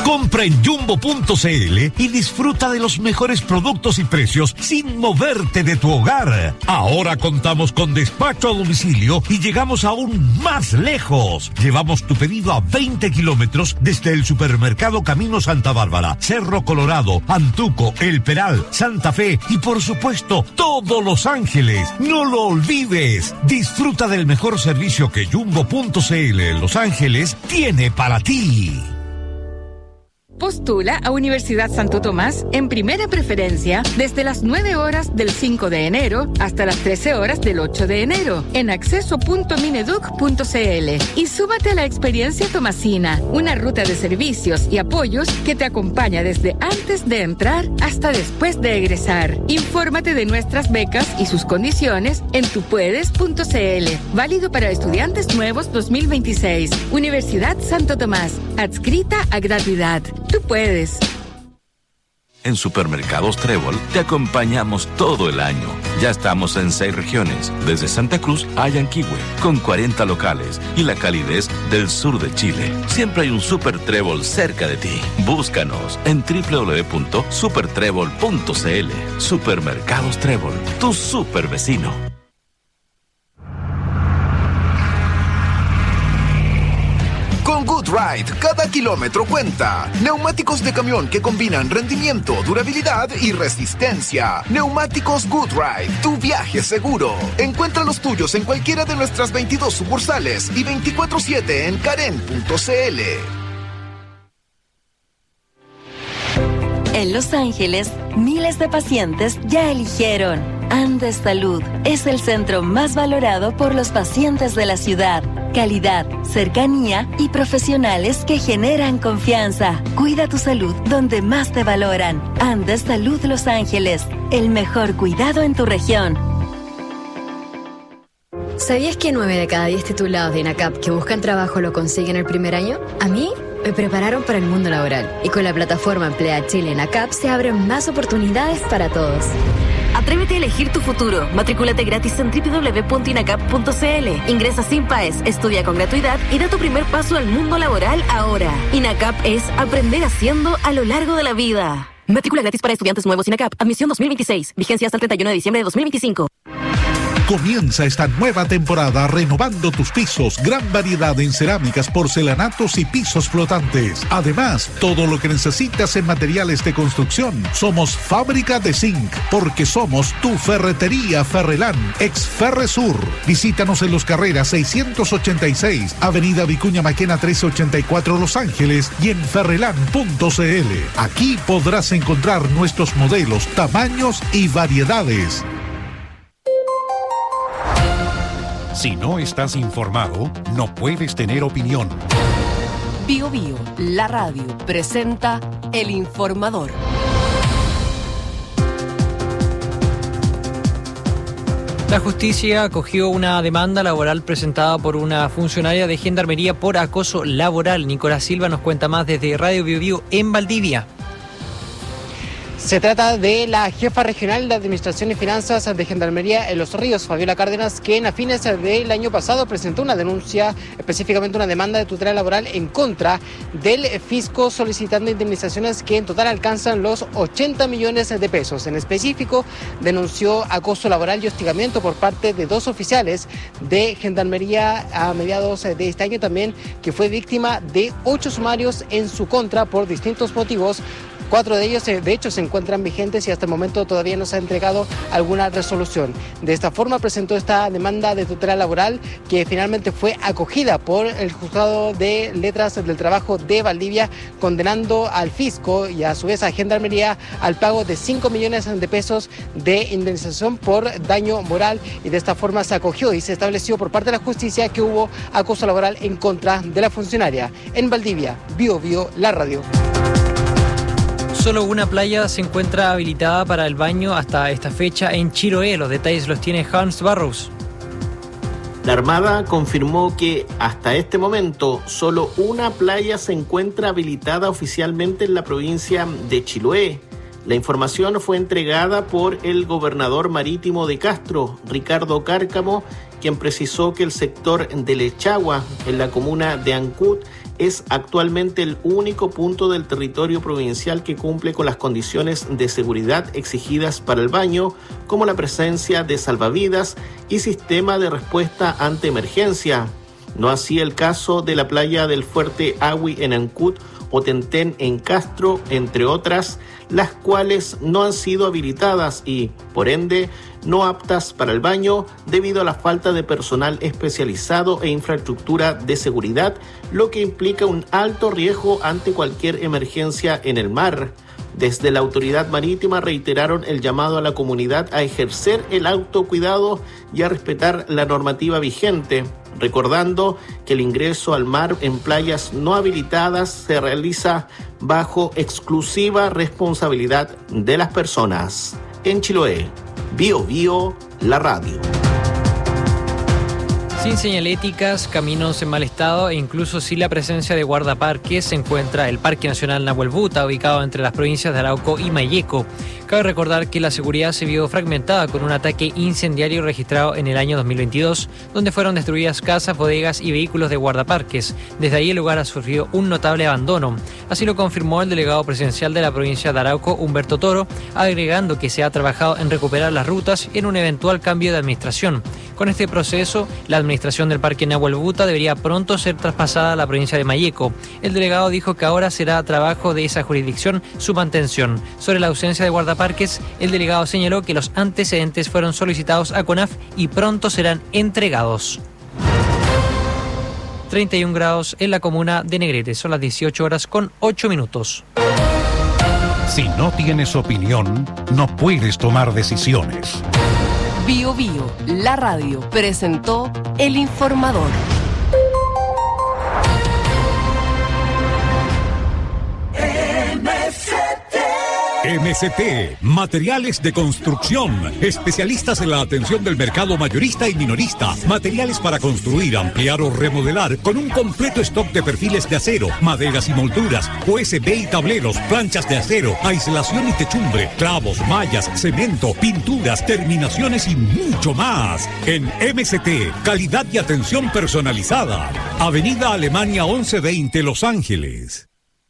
Compra en Jumbo.cl y disfruta de los mejores productos y precios sin moverte de tu hogar. Ahora contamos con despacho a domicilio y llegamos aún más lejos. Llevamos tu pedido a 20 kilómetros desde el supermercado Camino Santa Bárbara, Cerro Colorado, Antuco, El Peral, Santa Fe y por supuesto todo Los Ángeles. No lo olvides. Disfruta del mejor servicio que Jumbo.cl en Los Ángeles tiene para ti. Postula a Universidad Santo Tomás en primera preferencia desde las 9 horas del 5 de enero hasta las 13 horas del 8 de enero en acceso.mineduc.cl y súmate a la experiencia tomasina, una ruta de servicios y apoyos que te acompaña desde antes de entrar hasta después de egresar. Infórmate de nuestras becas y sus condiciones en tupuedes.cl. Válido para estudiantes nuevos 2026. Universidad Santo Tomás, adscrita a gratuidad. Tú puedes. En Supermercados Trébol te acompañamos todo el año. Ya estamos en 6 regiones, desde Santa Cruz a Yanquihue, con 40 locales y la calidez del sur de Chile. Siempre hay un Super Trébol cerca de ti. Búscanos en www.supertrébol.cl. Supermercados Trébol, tu super vecino. Con GoodRide, cada kilómetro cuenta. Neumáticos de camión que combinan rendimiento, durabilidad y resistencia. Neumáticos GoodRide, tu viaje seguro. Encuentra los tuyos en cualquiera de nuestras 22 sucursales y 24/7 en karen.cl. En Los Ángeles, miles de pacientes ya eligieron Andes Salud. Es el centro más valorado por los pacientes de la ciudad. Calidad, cercanía y profesionales que generan confianza. Cuida tu salud donde más te valoran. Andes Salud Los Ángeles. El mejor cuidado en tu región. ¿Sabías que 9 de cada 10 titulados de INACAP que buscan trabajo lo consiguen el primer año? A mí me prepararon para el mundo laboral. Y con la plataforma Emplea Chile INACAP se abren más oportunidades para todos. Atrévete a elegir tu futuro. Matrículate gratis en www.inacap.cl. Ingresa sin PAES, estudia con gratuidad y da tu primer paso al mundo laboral ahora. INACAP es aprender haciendo a lo largo de la vida. Matrícula gratis para estudiantes nuevos INACAP. Admisión 2026. Vigencia hasta el 31 de diciembre de 2025. Comienza esta nueva temporada renovando tus pisos. Gran variedad en cerámicas, porcelanatos y pisos flotantes. Además, todo lo que necesitas en materiales de construcción. Somos Fábrica de Zinc, porque somos tu ferretería Ferrelán, ex Ferresur. Visítanos en Los Carreras 686, Avenida Vicuña Maquena 1384 Los Ángeles y en ferrelán.cl. Aquí podrás encontrar nuestros modelos, tamaños y variedades. Si no estás informado, no puedes tener opinión. Bio Bio, la radio, presenta El Informador. La justicia acogió una demanda laboral presentada por una funcionaria de Gendarmería por acoso laboral. Nicolás Silva nos cuenta más desde Radio Bio Bio en Valdivia. Se trata de la jefa regional de Administración y Finanzas de Gendarmería en Los Ríos, Fabiola Cárdenas, quien a fines del año pasado presentó una denuncia, específicamente una demanda de tutela laboral en contra del fisco solicitando indemnizaciones que en total alcanzan los 80 millones de pesos. En específico, denunció acoso laboral y hostigamiento por parte de 2 oficiales de Gendarmería a mediados de este año también, que fue víctima de 8 sumarios en su contra por distintos motivos. 4 de ellos, de hecho, se encuentran vigentes y hasta el momento todavía no se ha entregado alguna resolución. De esta forma presentó esta demanda de tutela laboral que finalmente fue acogida por el Juzgado de Letras del Trabajo de Valdivia, condenando al fisco y a su vez a Gendarmería al pago de 5 millones de pesos de indemnización por daño moral, y de esta forma se acogió y se estableció por parte de la justicia que hubo acoso laboral en contra de la funcionaria. En Valdivia, Bio Bio, la radio. Solo una playa se encuentra habilitada para el baño hasta esta fecha en Chiloé. Los detalles los tiene Hans Barrows. La Armada confirmó que hasta este momento solo una playa se encuentra habilitada oficialmente en la provincia de Chiloé. La información fue entregada por el gobernador marítimo de Castro, Ricardo Cárcamo, quien precisó que el sector de Lechagua, en la comuna de Ancud, es actualmente el único punto del territorio provincial que cumple con las condiciones de seguridad exigidas para el baño, como la presencia de salvavidas y sistema de respuesta ante emergencia. No así el caso de la playa del Fuerte Agüi en Ancud o Tentén en Castro, entre otras, las cuales no han sido habilitadas y, por ende, no aptas para el baño debido a la falta de personal especializado e infraestructura de seguridad, lo que implica un alto riesgo ante cualquier emergencia en el mar. Desde la autoridad marítima reiteraron el llamado a la comunidad a ejercer el autocuidado y a respetar la normativa vigente, recordando que el ingreso al mar en playas no habilitadas se realiza bajo exclusiva responsabilidad de las personas. En Chiloé, Bio Bio, la radio. Sin señaléticas, caminos en mal estado e incluso sin la presencia de guardaparques se encuentra el Parque Nacional Nahuel Buta, ubicado entre las provincias de Arauco y Mayeco. Cabe recordar que la seguridad se vio fragmentada con un ataque incendiario registrado en el año 2022, donde fueron destruidas casas, bodegas y vehículos de guardaparques. Desde ahí el lugar ha sufrido un notable abandono. Así lo confirmó el delegado presidencial de la provincia de Arauco, Humberto Toro, agregando que se ha trabajado en recuperar las rutas y en un eventual cambio de administración. Con este proceso, la administración del Parque Nahuel Buta debería pronto ser traspasada a la provincia de Mayeco. El delegado dijo que ahora será trabajo de esa jurisdicción su mantención. Sobre la ausencia de guardaparques, el delegado señaló que los antecedentes fueron solicitados a CONAF y pronto serán entregados. 31 grados en la comuna de Negrete. Son las 18:08. Si no tienes opinión, no puedes tomar decisiones. Bio Bio, la radio, presentó El Informador. MCT, materiales de construcción, especialistas en la atención del mercado mayorista y minorista, materiales para construir, ampliar o remodelar, con un completo stock de perfiles de acero, maderas y molduras, USB y tableros, planchas de acero, aislación y techumbre, clavos, mallas, cemento, pinturas, terminaciones y mucho más. En MCT, calidad y atención personalizada. Avenida Alemania 1120, Los Ángeles.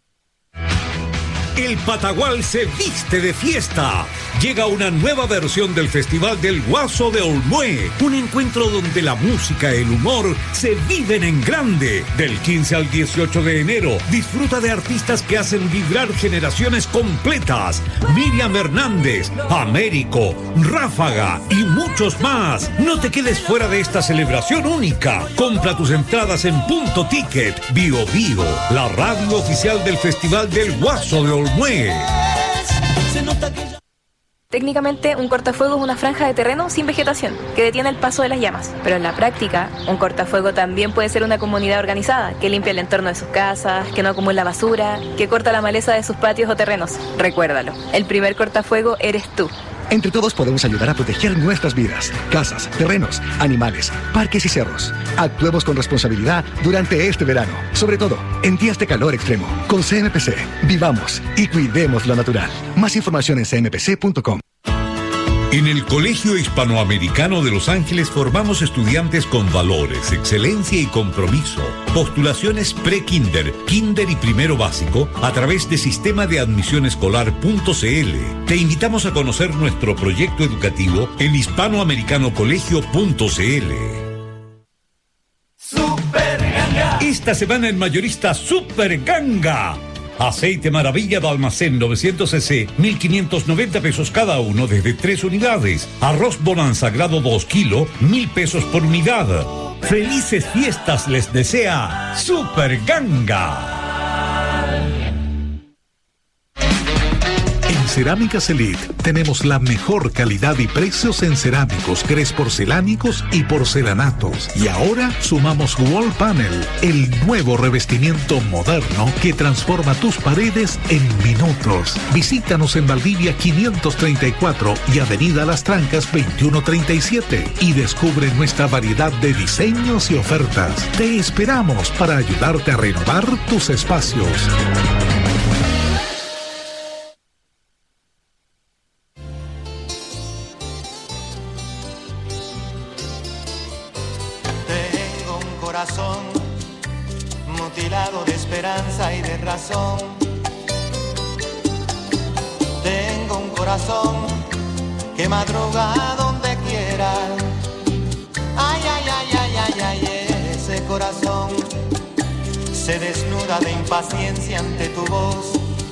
El Patagual se viste de fiesta. Llega una nueva versión del Festival del Guaso de Olmué. Un encuentro donde la música y el humor se viven en grande. Del 15 al 18 de enero, disfruta de artistas que hacen vibrar generaciones completas. Miriam Hernández, Américo, Ráfaga y muchos más. No te quedes fuera de esta celebración única. Compra tus entradas en Punto Ticket. Bio Bio, la radio oficial del Festival del Guaso de Olmué. Técnicamente, un cortafuego es una franja de terreno sin vegetación que detiene el paso de las llamas. Pero en la práctica, un cortafuego también puede ser una comunidad organizada que limpia el entorno de sus casas, que no acumula basura, que corta la maleza de sus patios o terrenos. Recuérdalo, el primer cortafuego eres tú. Entre todos podemos ayudar a proteger nuestras vidas, casas, terrenos, animales, parques y cerros. Actuemos con responsabilidad durante este verano, sobre todo en días de calor extremo. Con CMPC, vivamos y cuidemos lo natural. Más información en cmpc.com. En el Colegio Hispanoamericano de Los Ángeles formamos estudiantes con valores, excelencia y compromiso. Postulaciones pre-kinder, kinder y primero básico a través de sistema de admisión escolar.cl. Te invitamos a conocer nuestro proyecto educativo en hispanoamericanocolegio.cl. Super Ganga. Esta semana en Mayorista Super Ganga. Aceite Maravilla de almacén 900 cc, 1.590 pesos cada uno desde 3 unidades. Arroz Bonanza grado 2 kilo, 1.000 pesos por unidad. Felices fiestas les desea Super Ganga. En Cerámicas Elite tenemos la mejor calidad y precios en cerámicos, grés porcelánicos y porcelanatos. Y ahora sumamos Wall Panel, el nuevo revestimiento moderno que transforma tus paredes en minutos. Visítanos en Valdivia 534 y Avenida Las Trancas 2137 y descubre nuestra variedad de diseños y ofertas. Te esperamos para ayudarte a renovar tus espacios. Mutilado de qué razón. Tengo un corazón que madruga donde quiera. Ay, ay, ay, ay, ay, ay, ese corazón se desnuda de impaciencia ante tu voz.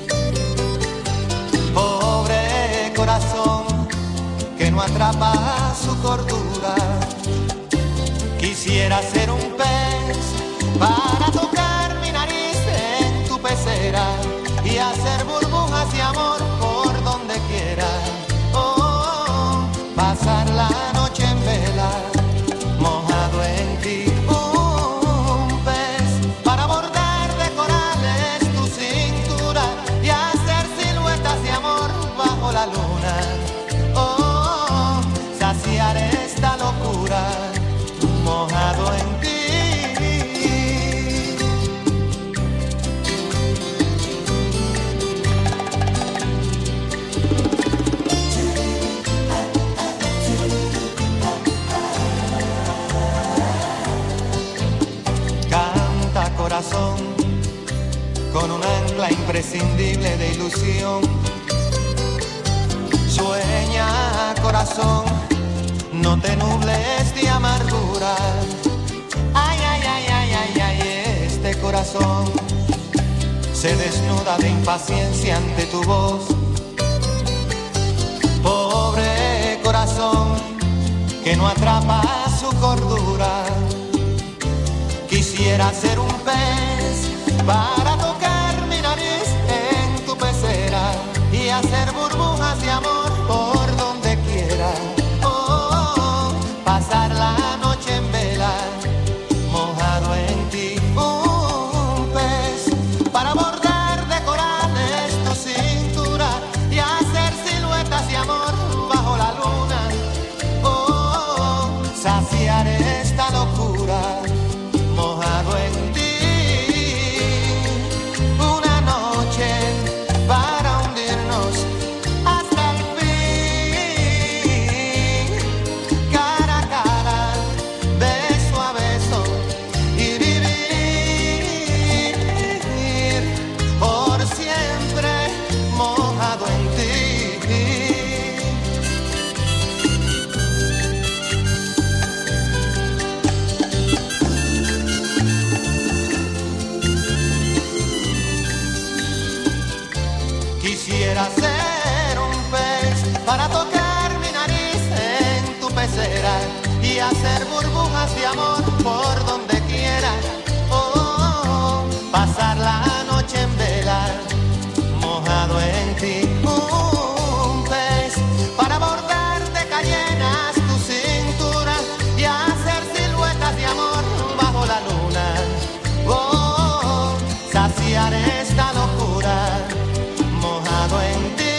Pobre corazón que no atrapa su cordura. Quisiera ser un pez para tocar mi nariz en tu pecera y hacer burbujas de amor por donde quiera. Oh, pasar la noche en vela, mojado en ti. Un pez para bordar de corales tu cintura y hacer siluetas de amor bajo la luna. Oh, saciar esta locura, mojado en ti. Canta corazón con un ancla imprescindible de ilusión. Sueña corazón, no te nubles de amargura. Ay, ay, ay, ay, ay, ay, este corazón se desnuda de impaciencia ante tu voz. Pobre corazón que no atrapa su cordura. Quisiera ser un pez para tocar mi nariz en tu pecera y hacer burbujas de amor por donde quiera. Pasar la noche en vela, mojado en ti. Un pez para bordar de corales tu cintura y hacer siluetas de amor bajo la luna. Oh, saciar esta locura, mojado en ti. Una noche para hundirnos hasta el fin, cara a cara, beso a beso y vivir por siempre mojado en ti. Quisiera ser un pez para tocar mi nariz en tu pecera y hacer burbujas de amor por donde quiera. Oh, pasar la noche en vela, mojado en ti. Un pez para bordar de cayenas tu cintura y hacer siluetas de amor bajo la luna. Oh, saciar esta locura, mojado en ti.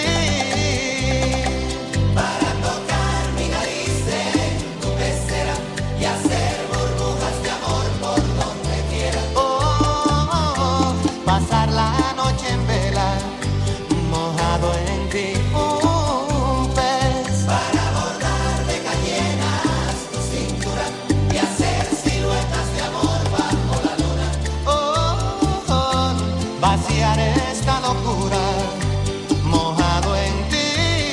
Para tocar mi nariz en tu pecera y hacer burbujas de amor por donde quiera. Oh, oh, oh, pasar la noche en vela, mojado en ti. Un pez para bordar de cayenas tu cintura y hacer siluetas de amor bajo la luna. Oh, oh, vaciar esta locura, mojado en ti.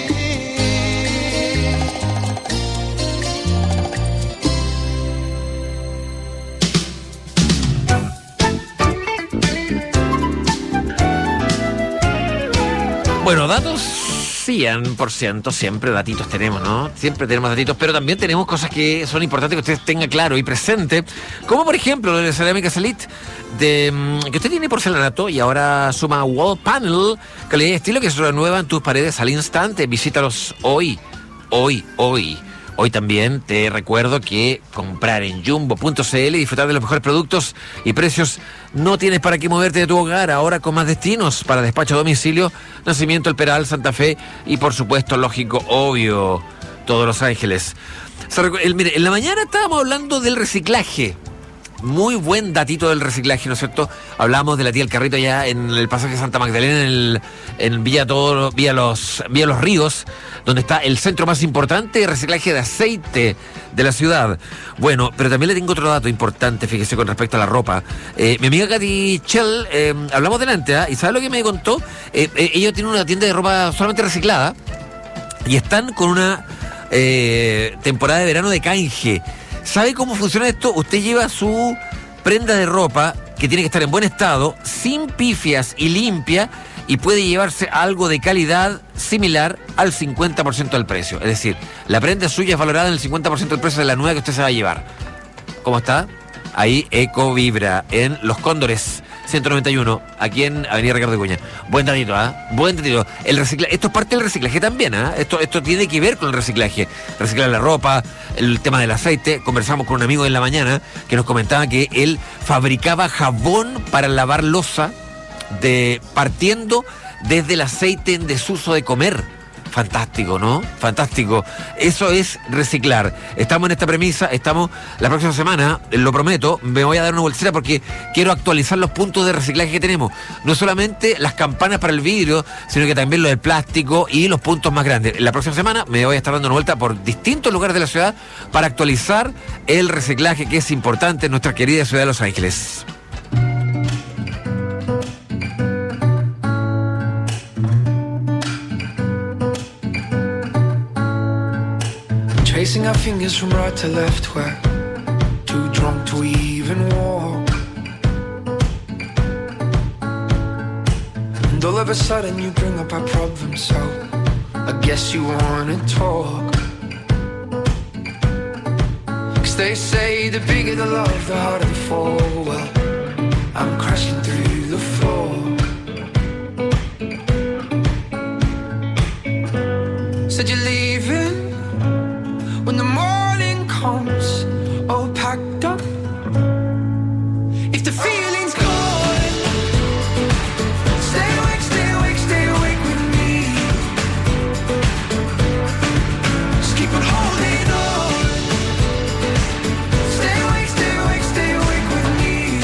Bueno, datos 100%, siempre datitos tenemos, ¿no? Siempre tenemos datitos, pero también tenemos cosas que son importantes que usted tenga claro y presente, como por ejemplo de Cerámicas Elite, que usted tiene porcelanato y ahora suma Wall Panel, calidad y estilo que se renuevan tus paredes al instante. Visítalos hoy. Hoy también te recuerdo que comprar en Jumbo.cl y disfrutar de los mejores productos y precios no tienes para qué moverte de tu hogar, ahora con más destinos para despacho a domicilio, Nacimiento, El Peral, Santa Fe y por supuesto, lógico, obvio, todos Los Ángeles. Mire, en la mañana estábamos hablando del reciclaje muy buen datito del reciclaje, ¿no es cierto? Hablamos de la tía del carrito allá en el pasaje de Santa Magdalena, en Villa Los Ríos, donde está el centro más importante de reciclaje de aceite de la ciudad. Bueno, pero también le tengo otro dato importante, fíjese, con respecto a la ropa. Mi amiga Katy Chell, hablamos delante, ¿y sabe lo que me contó? Ella tiene una tienda de ropa solamente reciclada y están con una temporada de verano de canje. ¿Sabe cómo funciona esto? Usted lleva su prenda de ropa que tiene que estar en buen estado, sin pifias y limpia, y puede llevarse algo de calidad similar al 50% del precio. Es decir, la prenda suya es valorada en el 50% del precio de la nueva que usted se va a llevar. ¿Cómo está? Ahí Ecovibra, en Los Cóndores 191, aquí en Avenida Ricardo Vicuña. Buen datito, buen datito. Esto es parte del reciclaje también, Esto tiene que ver con el reciclaje. Reciclar la ropa, el tema del aceite. Conversamos con un amigo en la mañana que nos comentaba que él fabricaba jabón para lavar loza partiendo desde el aceite en desuso de comer. Fantástico, ¿no? Fantástico. Eso es reciclar. Estamos en esta premisa, la próxima semana, lo prometo, me voy a dar una bolsera porque quiero actualizar los puntos de reciclaje que tenemos. No solamente las campanas para el vidrio, sino que también lo del plástico y los puntos más grandes. La próxima semana me voy a estar dando una vuelta por distintos lugares de la ciudad para actualizar el reciclaje, que es importante en nuestra querida ciudad de Los Ángeles. Tracing our fingers from right to left, we're too drunk to even walk. And all of a sudden you bring up our problems, so I guess you wanna talk. 'Cause they say the bigger the love, the harder the fall. Well, I'm crashing through the floor. Said you're leaving when the morning comes, all packed up. If the feeling's gone, stay awake, stay awake, stay awake with me. Just keep on holding on. Stay awake, stay awake, stay awake with me.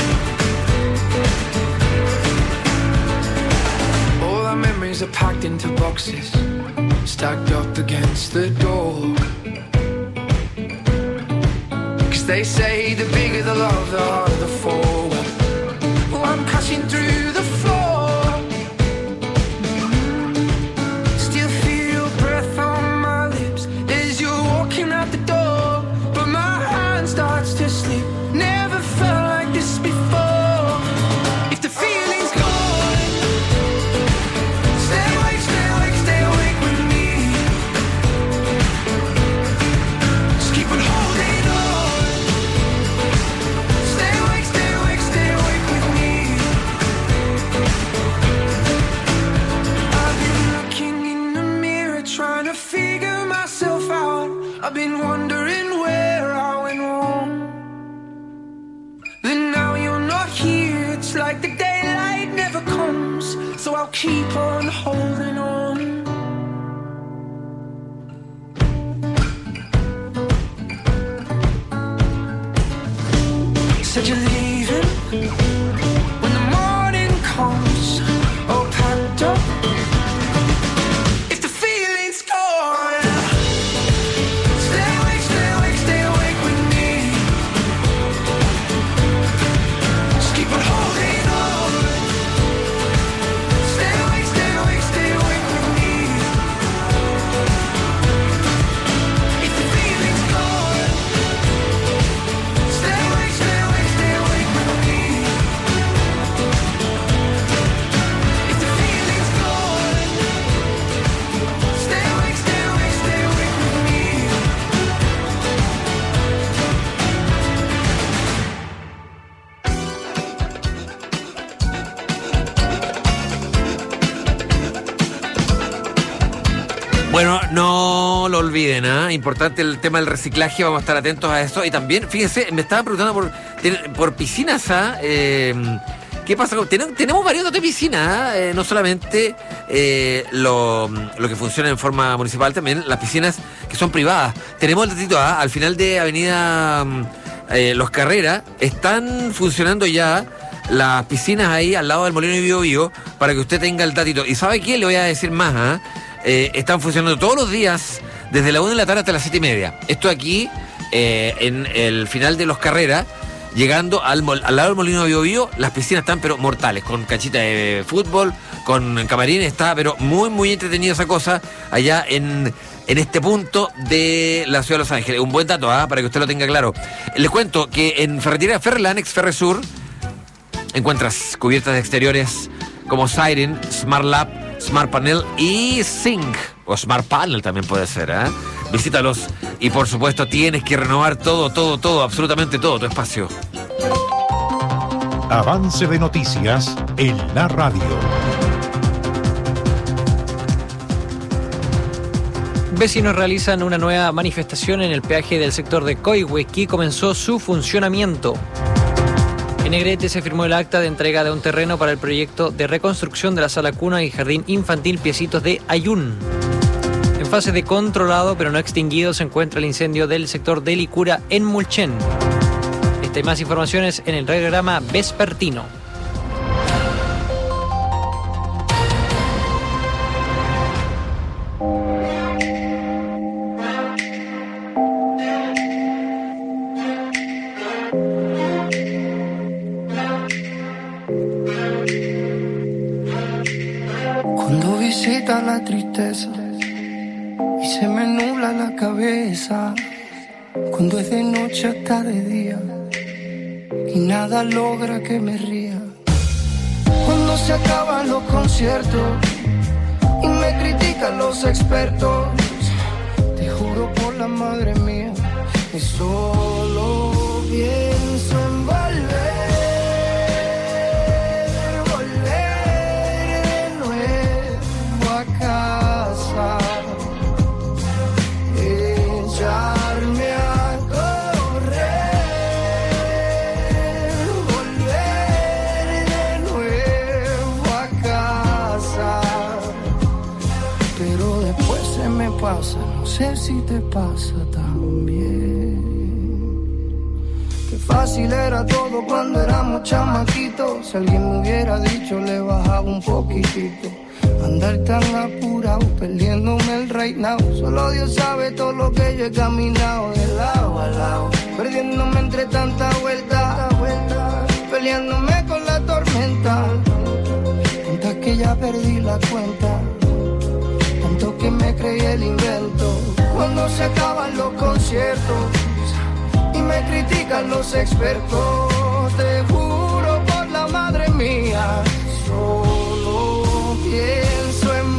All our memories are packed into boxes, stacked up against the door. They say the bigger the love, the harder the fall. Oh, I'm crashing through the floor. Still feel your breath on my lips as you're walking out the door. But my hand starts to slip. Never felt like this before. If the feeling's gone, stay awake, stay awake, stay awake with me. Just keep on holding on. I've been wondering where I went wrong. Then now you're not here. It's like the daylight never comes. So I'll keep on holding on. Said you're leaving when the morning comes, all packed up. Bueno, no lo olviden, importante el tema del reciclaje, vamos a estar atentos a eso. Y también, fíjense, me estaban preguntando por piscinas, ¿qué pasa? Tenemos varios datos de piscinas, no solamente lo que funciona en forma municipal, también las piscinas que son privadas. Tenemos el datito al final de Avenida Los Carreras, están funcionando ya las piscinas ahí al lado del Molino de Bío Bío para que usted tenga el datito. ¿Y sabe qué? Le voy a decir más, están funcionando todos los días desde la 1 de la tarde hasta las 7:30. Esto aquí, en el final de Los Carreras, llegando al lado del Molino de Bío Bío, las piscinas están pero mortales, con canchita de fútbol, con camarines, está pero muy, muy entretenida esa cosa allá en este punto de la ciudad de Los Ángeles. Un buen dato, para que usted lo tenga claro. Les cuento que en Ferretería Ferreland, ex Ferresur, encuentras cubiertas de exteriores como Siren, Smart Lab, Smart Panel y Sync, o Smart Panel también puede ser, Visítalos y por supuesto tienes que renovar todo, absolutamente todo tu espacio. Avance de noticias en la radio. Vecinos realizan una nueva manifestación en el peaje del sector de Coihue, que comenzó su funcionamiento. En Negrete se firmó el acta de entrega de un terreno para el proyecto de reconstrucción de la sala cuna y jardín infantil Piecitos de Ayun. En fase de controlado pero no extinguido se encuentra el incendio del sector de Licura en Mulchen. Esta y más informaciones en el programa vespertino. Cuando visita la tristeza y se me nubla la cabeza, cuando es de noche hasta de día y nada logra que me ría, cuando se acaban los conciertos y me critican los expertos, te juro por la madre mía que solo pienso en volver. Echarme a correr, volver de nuevo a casa, pero después se me pasa, no sé si te pasa también. Qué fácil era todo cuando éramos chamaquitos, si alguien me hubiera dicho le bajaba un poquitito. Andar tan apurado, perdiéndome el right now. Solo Dios sabe todo lo que yo he caminado de lado a lado, perdiéndome entre tanta vuelta, peleándome con la tormenta. Tantas que ya perdí la cuenta, tanto que me creí el invento. Cuando se acaban los conciertos y me critican los expertos, te juro por la madre mía, solo pienso en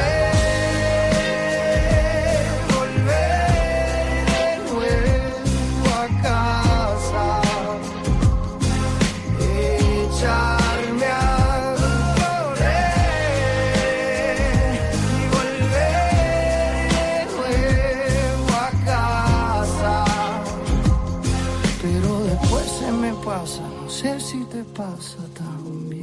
volver de nuevo a casa, echarme a correr y volver de nuevo a casa, pero después se me pasa, no sé si te pasa también.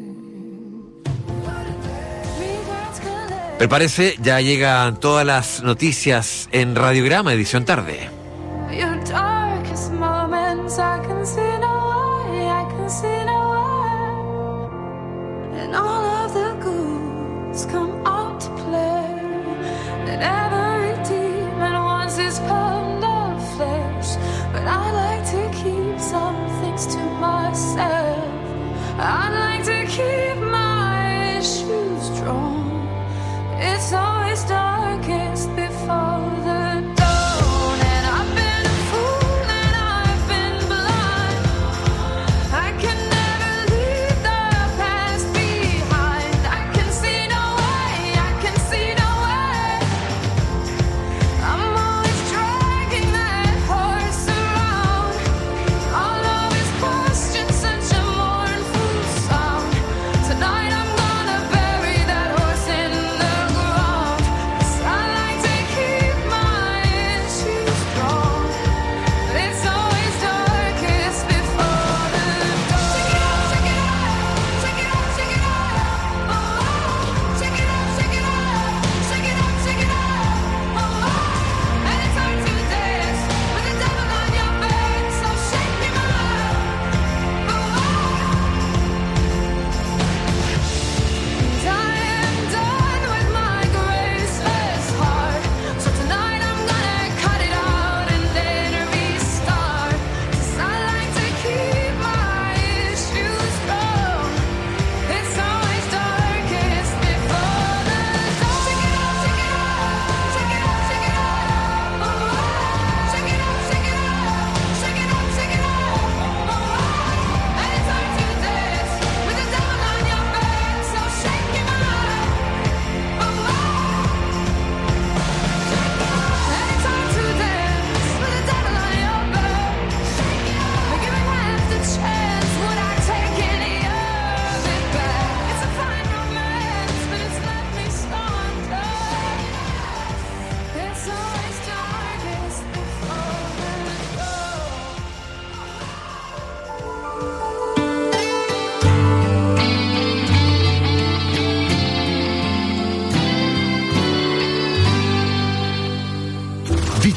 Prepárese, ya llegan todas las noticias en Radiograma, edición tarde. Your darkest moments, I can see no way, I can see no way. And all of the ghouls come out to play. And every demon wants his pound of flesh. But I like to keep some things to myself. I'd like to keep my shoes drawn. It's always darkest before the dawn, and I've been a fool and I've been blind. I can never leave the past behind. I can see no way, I can see no way. I'm always dragging that horse around. All of his questions, such a mournful sound.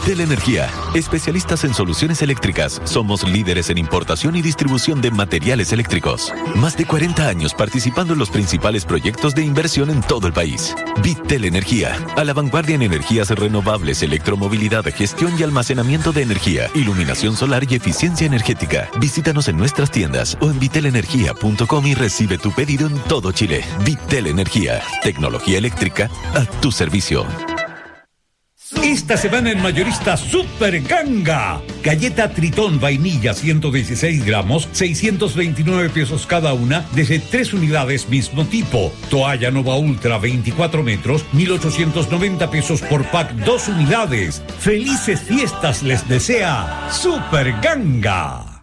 Vitel Energía, especialistas en soluciones eléctricas. Somos líderes en importación y distribución de materiales eléctricos. Más de 40 años participando en los principales proyectos de inversión en todo el país. Vitel Energía, a la vanguardia en energías renovables, electromovilidad, gestión y almacenamiento de energía, iluminación solar y eficiencia energética. Visítanos en nuestras tiendas o en vitelenergia.com y recibe tu pedido en todo Chile. Vitel Energía, tecnología eléctrica a tu servicio. Esta semana en Mayorista Super Ganga. Galleta Tritón vainilla 116 gramos, 629 pesos cada una, desde 3 unidades mismo tipo. Toalla Nova Ultra 24 metros, 1,890 pesos por pack 2 unidades. Felices fiestas les desea Super Ganga.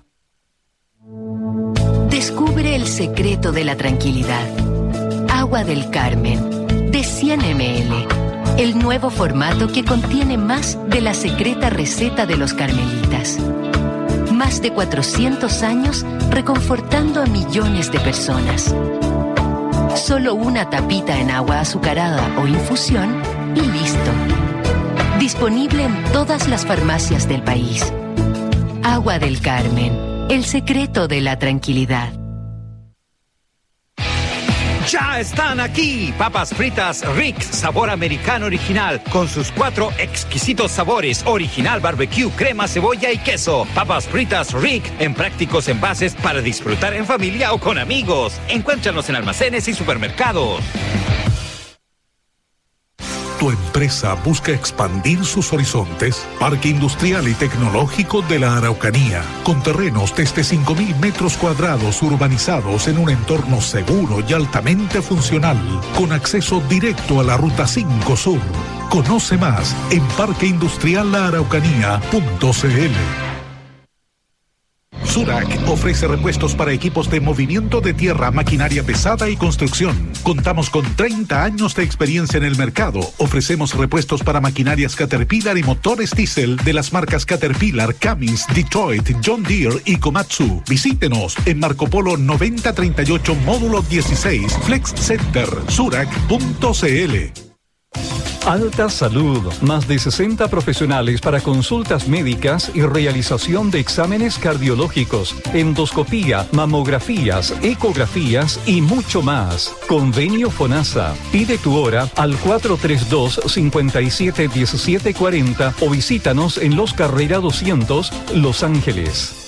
Descubre el secreto de la tranquilidad. Agua del Carmen, de 100 ml. El nuevo formato que contiene más de la secreta receta de los carmelitas. Más de 400 años reconfortando a millones de personas. Solo una tapita en agua azucarada o infusión y listo. Disponible en todas las farmacias del país. Agua del Carmen, el secreto de la tranquilidad. Ya están aquí, papas fritas Rick, sabor americano original, con sus 4 exquisitos sabores, original barbecue, crema, cebolla y queso. Papas fritas Rick, en prácticos envases para disfrutar en familia o con amigos. Encuéntranos en almacenes y supermercados. ¿Tu empresa busca expandir sus horizontes? Parque Industrial y Tecnológico de la Araucanía, con terrenos desde 5.000 metros cuadrados urbanizados en un entorno seguro y altamente funcional, con acceso directo a la Ruta 5 Sur. Conoce más en parqueindustriallaaraucanía.cl. Surac ofrece repuestos para equipos de movimiento de tierra, maquinaria pesada y construcción. Contamos con 30 años de experiencia en el mercado. Ofrecemos repuestos para maquinarias Caterpillar y motores diésel de las marcas Caterpillar, Cummins, Detroit, John Deere y Komatsu. Visítenos en Marco Polo 9038 módulo 16, Flex Center, surac.cl. Alta Salud, más de 60 profesionales para consultas médicas y realización de exámenes cardiológicos, endoscopía, mamografías, ecografías y mucho más. Convenio FONASA. Pide tu hora al 432-571740 o visítanos en Los Carrera 200, Los Ángeles.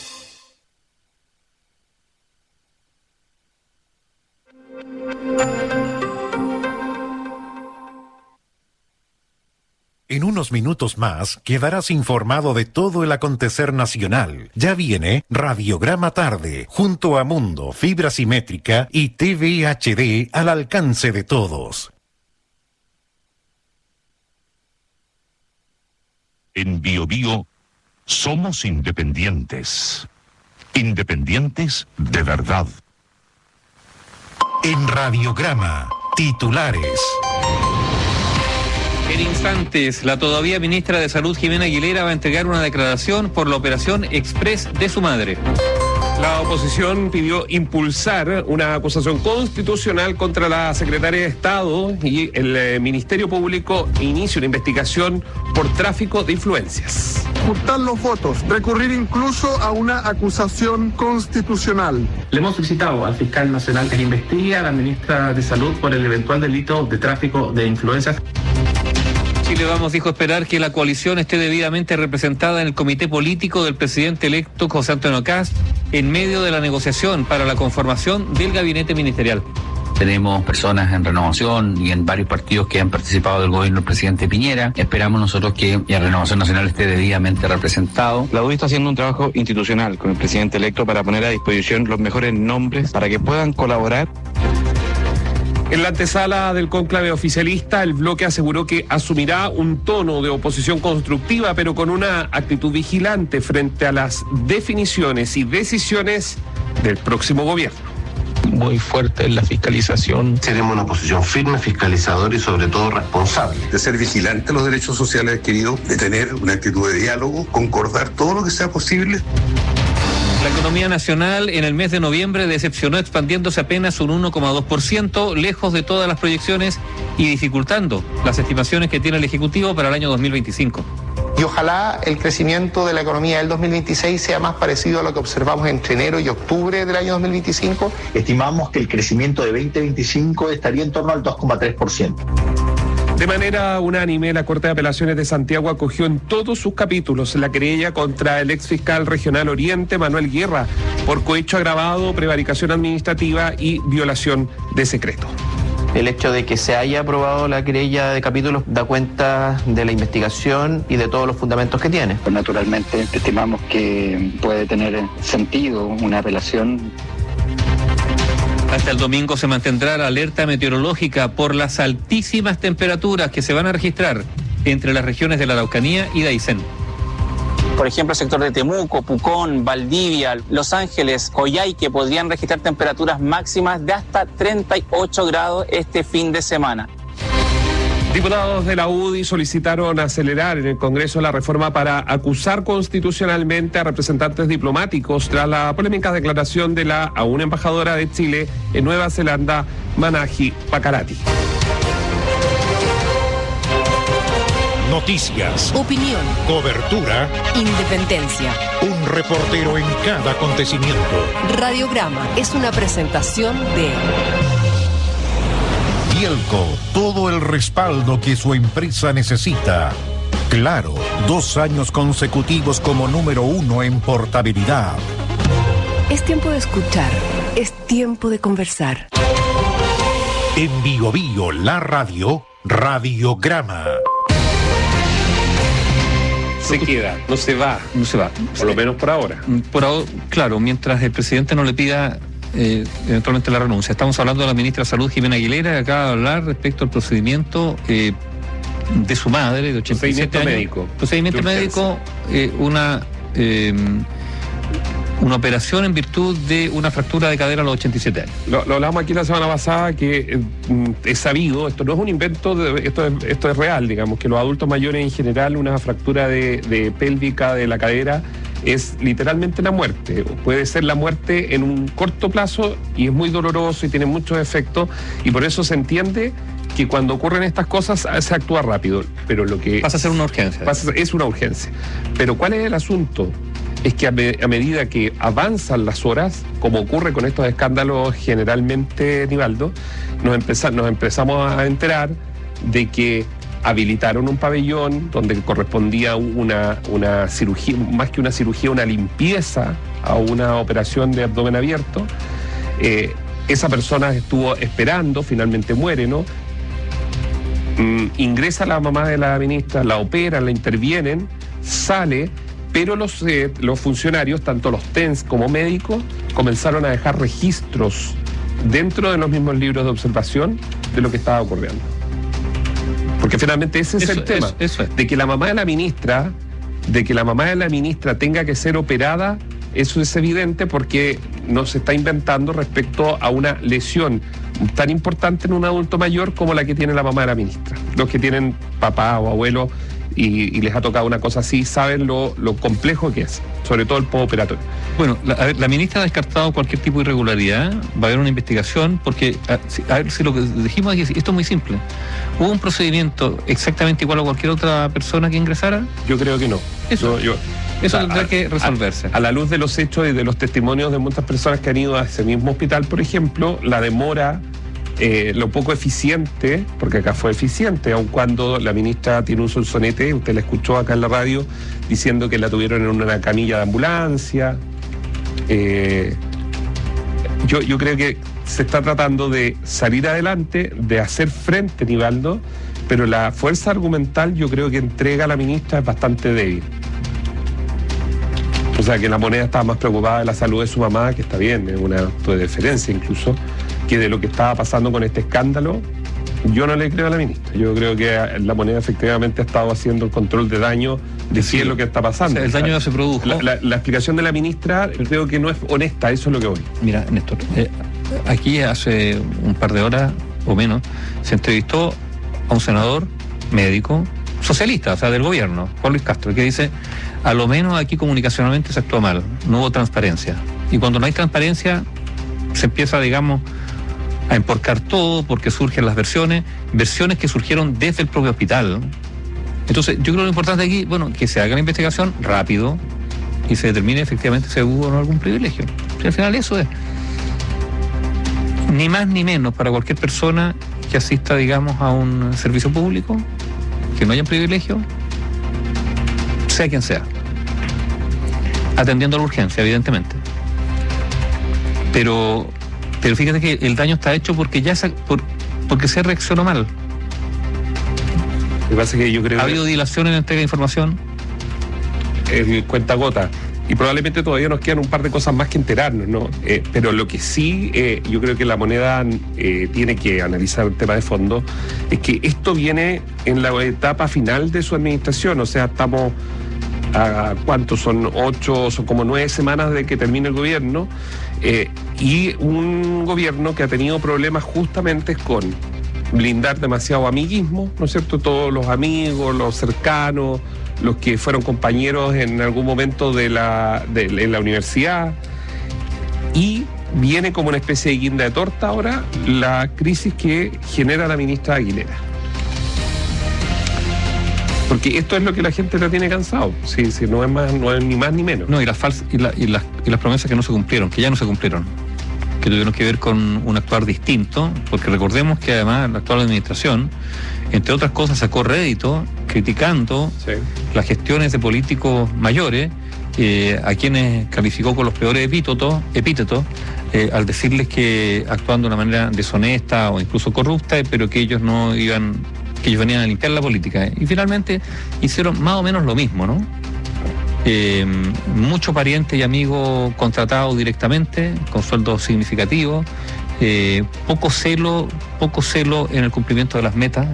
En unos minutos más quedarás informado de todo el acontecer nacional. Ya viene Radiograma Tarde, junto a Mundo, Fibra Simétrica y TV HD al alcance de todos. En BioBio somos independientes. Independientes de verdad. En Radiograma, titulares. En instantes, la todavía ministra de Salud, Jimena Aguilera, va a entregar una declaración por la operación Express de su madre. La oposición pidió impulsar una acusación constitucional contra la secretaria de Estado y el Ministerio Público inicia una investigación por tráfico de influencias. Ocultar los votos, recurrir incluso a una acusación constitucional. Le hemos solicitado al fiscal nacional que investigue a la ministra de Salud por el eventual delito de tráfico de influencias. Chile Vamos dijo esperar que la coalición esté debidamente representada en el comité político del presidente electo José Antonio Kast en medio de la negociación para la conformación del gabinete ministerial. Tenemos personas en Renovación y en varios partidos que han participado del gobierno del presidente Piñera. Esperamos nosotros que la Renovación Nacional esté debidamente representado. La UDI está haciendo un trabajo institucional con el presidente electo para poner a disposición los mejores nombres para que puedan colaborar. En la antesala del cónclave oficialista, el bloque aseguró que asumirá un tono de oposición constructiva, pero con una actitud vigilante frente a las definiciones y decisiones del próximo gobierno. Muy fuerte en la fiscalización. Tenemos una posición firme, fiscalizadora y sobre todo responsable. De ser vigilante a los derechos sociales adquiridos, de tener una actitud de diálogo, concordar todo lo que sea posible. La economía nacional en el mes de noviembre decepcionó expandiéndose apenas un 1,2%, lejos de todas las proyecciones y dificultando las estimaciones que tiene el Ejecutivo para el año 2025. y ojalá el crecimiento de la economía del 2026 sea más parecido a lo que observamos entre enero y octubre del año 2025. Estimamos que el crecimiento de 2025 estaría en torno al 2,3%. De manera unánime, la Corte de Apelaciones de Santiago acogió en todos sus capítulos la querella contra el exfiscal regional Oriente, Manuel Guerra, por cohecho agravado, prevaricación administrativa y violación de secreto. El hecho de que se haya aprobado la querella de capítulos da cuenta de la investigación y de todos los fundamentos que tiene. Pues naturalmente estimamos que puede tener sentido una apelación. Hasta el domingo se mantendrá la alerta meteorológica por las altísimas temperaturas que se van a registrar entre las regiones de la Araucanía y de Aysén. Por ejemplo, el sector de Temuco, Pucón, Valdivia, Los Ángeles, Coyhaique podrían registrar temperaturas máximas de hasta 38 grados este fin de semana. Diputados de la UDI solicitaron acelerar en el Congreso la reforma para acusar constitucionalmente a representantes diplomáticos tras la polémica declaración de la aún embajadora de Chile en Nueva Zelanda, Manahi Pakarati. Noticias, opinión, cobertura, independencia. Un reportero en cada acontecimiento. Radiograma es una presentación de Bielco, todo el respaldo que su empresa necesita. Claro, 2 años consecutivos como número 1 en portabilidad. Es tiempo de escuchar, es tiempo de conversar. En Bio Bio, la radio, Radiograma. Se queda, no se va, por lo menos por ahora. Por ahora, claro, mientras el presidente no le pida eventualmente la renuncia. Estamos hablando de la ministra de Salud, Jimena Aguilera, que acaba de hablar respecto al procedimiento de su madre, de 87 años. Procedimiento médico, una operación en virtud de una fractura de cadera a los 87 años. Lo hablamos aquí la semana pasada, que es sabido, esto no es un invento, esto es real, digamos, que los adultos mayores en general, una fractura de pélvica de la cadera es literalmente la muerte. Puede ser la muerte en un corto plazo y es muy doloroso y tiene muchos efectos, y por eso se entiende que cuando ocurren estas cosas se actúa rápido, pero lo que pasa a ser una urgencia. Es una urgencia. Pero ¿cuál es el asunto? Es que a medida que avanzan las horas, como ocurre con estos escándalos generalmente, Nivaldo, nos empezamos a enterar de que habilitaron un pabellón donde correspondía una cirugía, más que una cirugía, una limpieza a una operación de abdomen abierto. Esa persona estuvo esperando, finalmente muere, ¿no? Ingresa la mamá de la ministra, la operan, la intervienen, sale, pero los funcionarios, tanto los TENS como médicos, comenzaron a dejar registros dentro de los mismos libros de observación de lo que estaba ocurriendo. Porque finalmente ese es el tema. De que la mamá de la ministra tenga que ser operada, eso es evidente porque no se está inventando respecto a una lesión tan importante en un adulto mayor como la que tiene la mamá de la ministra. Los que tienen papá o abuelo y les ha tocado una cosa así, saben lo complejo que es, sobre todo el postoperatorio. Bueno, la ministra ha descartado cualquier tipo de irregularidad, va a haber una investigación, porque, a ver si lo que dijimos aquí, esto es muy simple. ¿Hubo un procedimiento exactamente igual a cualquier otra persona que ingresara? Yo creo que no. Eso tendrá que resolverse. A la luz de los hechos y de los testimonios de muchas personas que han ido a ese mismo hospital, por ejemplo, la demora, lo poco eficiente, porque acá fue eficiente, aun cuando la ministra tiene un sonsonete, usted la escuchó acá en la radio, diciendo que la tuvieron en una camilla de ambulancia. Yo creo que se está tratando de salir adelante, de hacer frente, Nivaldo, pero la fuerza argumental yo creo que entrega a la ministra es bastante débil. O sea, que la moneda estaba más preocupada de la salud de su mamá, que está bien, es una acto de deferencia incluso, que de lo que estaba pasando con este escándalo. Yo no le creo a la ministra. Yo creo que la moneda efectivamente ha estado haciendo el control de daño de si es lo que está pasando. O sea, el daño ya se produjo. La explicación de la ministra creo que no es honesta, eso es lo que voy. Mira, Néstor, aquí hace un par de horas o menos se entrevistó a un senador médico socialista, o sea, del gobierno, Juan Luis Castro, que dice: a lo menos aquí comunicacionalmente se actuó mal, no hubo transparencia. Y cuando no hay transparencia, se empieza, digamos, a emporcar todo, porque surgen las versiones que surgieron desde el propio hospital, Entonces, yo creo que lo importante aquí, bueno, que se haga la investigación rápido y se determine efectivamente si hubo o no algún privilegio. Si al final eso es. Ni más ni menos para cualquier persona que asista, digamos, a un servicio público, que no haya privilegio, sea quien sea. Atendiendo a la urgencia, evidentemente. Pero fíjate que el daño está hecho porque porque se reaccionó mal. Lo que pasa es que yo creo ha habido dilación en la entrega de información. El cuentagota. Y probablemente todavía nos quedan un par de cosas más que enterarnos, ¿no? Pero lo que sí, yo creo que la moneda tiene que analizar el tema de fondo, es que esto viene en la etapa final de su administración. O sea, estamos a ¿cuántos? Son 8, son como 9 semanas de que termine el gobierno, y un gobierno que ha tenido problemas justamente con blindar demasiado amiguismo, ¿no es cierto? Todos los amigos, los cercanos, los que fueron compañeros en algún momento en la universidad, y viene como una especie de guinda de torta ahora la crisis que genera la ministra Aguilera. Porque esto es lo que la gente la tiene cansado, sí, no es ni más ni menos. No, y las promesas que no se cumplieron, que ya no se cumplieron, que tuvieron que ver con un actuar distinto, porque recordemos que además la actual administración, entre otras cosas, sacó rédito criticando las gestiones de políticos mayores, a quienes calificó con los peores epítetos, al decirles que actuando de una manera deshonesta o incluso corrupta, pero que ellos que ellos venían a limpiar la política. Y finalmente hicieron más o menos lo mismo, ¿no? Muchos parientes y amigos contratados directamente, con sueldos significativos, poco celo en el cumplimiento de las metas.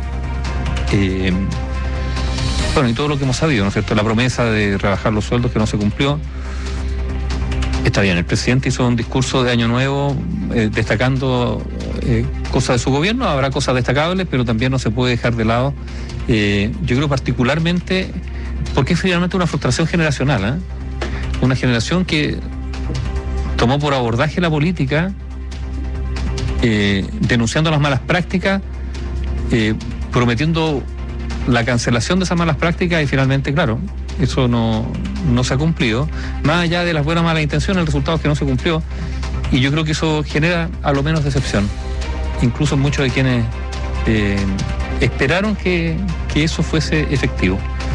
Bueno, y todo lo que hemos sabido, ¿no es cierto? La promesa de rebajar los sueldos que no se cumplió. Está bien, el presidente hizo un discurso de Año Nuevo destacando cosas de su gobierno, habrá cosas destacables, pero también no se puede dejar de lado, yo creo particularmente, porque es finalmente una frustración generacional, una generación que tomó por abordaje la política, denunciando las malas prácticas, prometiendo la cancelación de esas malas prácticas, y finalmente, claro, eso no se ha cumplido. Más allá de las buenas o malas intenciones, el resultado es que no se cumplió, y yo creo que eso genera a lo menos decepción, incluso muchos de quienes esperaron que eso fuese efectivo.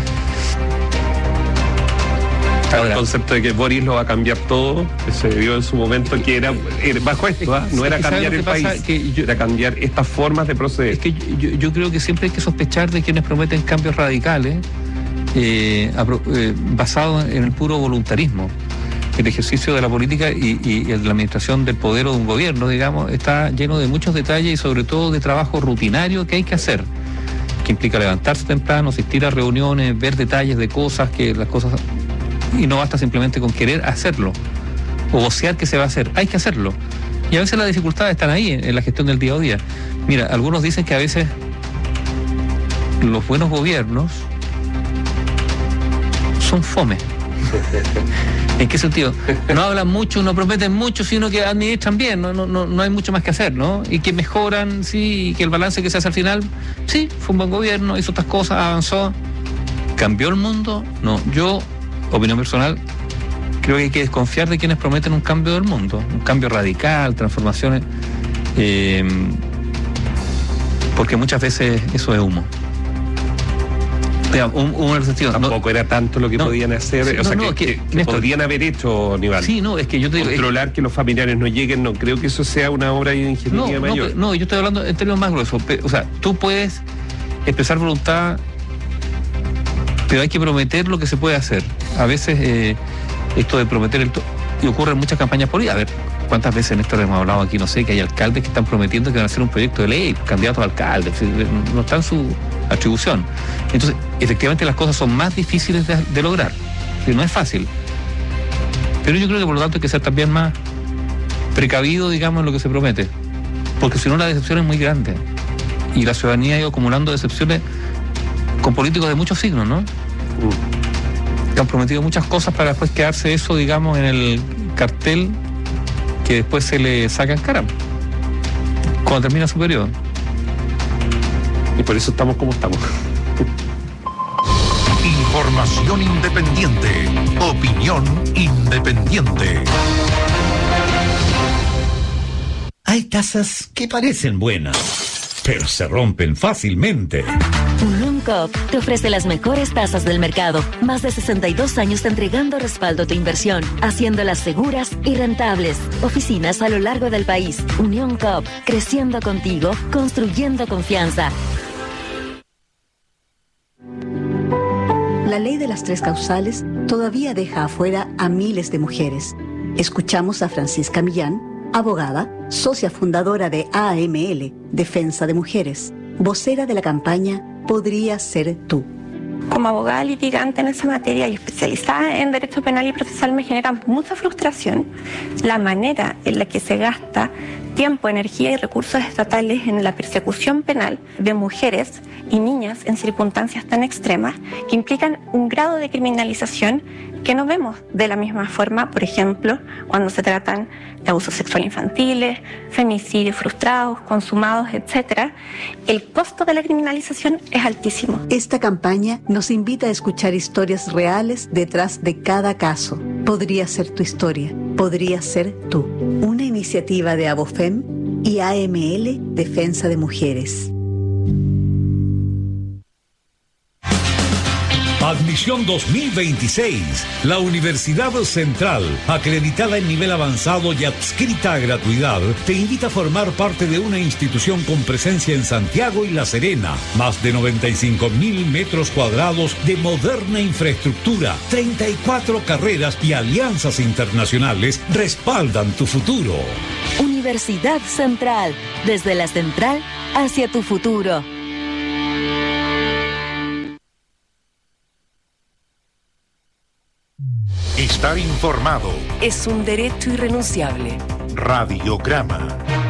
El concepto de que Boris lo va a cambiar todo, que se dio en su momento, que era bajo esto, no era cambiar el país, era cambiar estas formas de proceder. Es que yo creo que siempre hay que sospechar de quienes prometen cambios radicales basados en el puro voluntarismo. El ejercicio de la política y la administración del poder o de un gobierno, digamos, está lleno de muchos detalles y sobre todo de trabajo rutinario que hay que hacer, que implica levantarse temprano, asistir a reuniones, ver detalles de cosas, y no basta simplemente con querer hacerlo o vocear que se va a hacer, hay que hacerlo. Y a veces las dificultades están ahí en la gestión del día a día. Mira, algunos dicen que a veces los buenos gobiernos son fome. ¿En qué sentido? No hablan mucho, no prometen mucho, sino que administran bien, no hay mucho más que hacer, ¿no? Y que mejoran, sí, y que el balance que se hace al final, sí, fue un buen gobierno, hizo estas cosas, avanzó. ¿Cambió el mundo? No, yo, opinión personal, creo que hay que desconfiar de quienes prometen un cambio del mundo, un cambio radical, transformaciones, porque muchas veces eso es humo. Tampoco era tanto lo que podían hacer, que podrían haber hecho, Aníbal. Sí, no, es que yo te digo, controlar que los familiares no lleguen, no creo que eso sea una obra de ingeniería mayor. No, yo estoy hablando en términos más gruesos. O sea, tú puedes expresar voluntad, pero hay que prometer lo que se puede hacer. A veces esto de prometer y ocurre en muchas campañas políticas. A ver, ¿cuántas veces en esto hemos hablado aquí? No sé, que hay alcaldes que están prometiendo que van a hacer un proyecto de ley, candidatos a alcaldes, no está en su atribución. Entonces, efectivamente las cosas son más difíciles de lograr. No es fácil. Pero yo creo que por lo tanto hay que ser también más precavido, digamos, en lo que se promete. Porque si no, la decepción es muy grande. Y la ciudadanía ha ido acumulando decepciones con políticos de muchos signos, ¿no? Que han prometido muchas cosas para después quedarse eso, digamos, en el cartel que después se le saca en cara cuando termina su periodo. Y por eso estamos como estamos. Información independiente. Opinión independiente. Hay tazas que parecen buenas, pero se rompen fácilmente. Unión Coop te ofrece las mejores tazas del mercado. Más de 62 años entregando respaldo a tu inversión, haciéndolas seguras y rentables. Oficinas a lo largo del país. Unión Coop, creciendo contigo, construyendo confianza. La ley de las 3 causales todavía deja afuera a miles de mujeres. Escuchamos a Francisca Millán, abogada, socia fundadora de AML, Defensa de Mujeres, vocera de la campaña Podría Ser Tú. Como abogada litigante en esa materia y especializada en derecho penal y procesal me genera mucha frustración la manera en la que se gasta tiempo, energía y recursos estatales en la persecución penal de mujeres y niñas en circunstancias tan extremas que implican un grado de criminalización que no vemos de la misma forma, por ejemplo, cuando se tratan de abusos sexuales infantiles, femicidios frustrados, consumados, etc. El costo de la criminalización es altísimo. Esta campaña nos invita a escuchar historias reales detrás de cada caso. Podría ser tu historia, podría ser tú. Una iniciativa de Abofem y AML Defensa de Mujeres. Admisión 2026. La Universidad Central, acreditada en nivel avanzado y adscrita a gratuidad, te invita a formar parte de una institución con presencia en Santiago y La Serena. Más de 95.000 metros cuadrados de moderna infraestructura, 34 carreras y alianzas internacionales respaldan tu futuro. Universidad Central, desde la central hacia tu futuro. Estar informado es un derecho irrenunciable. Radiograma.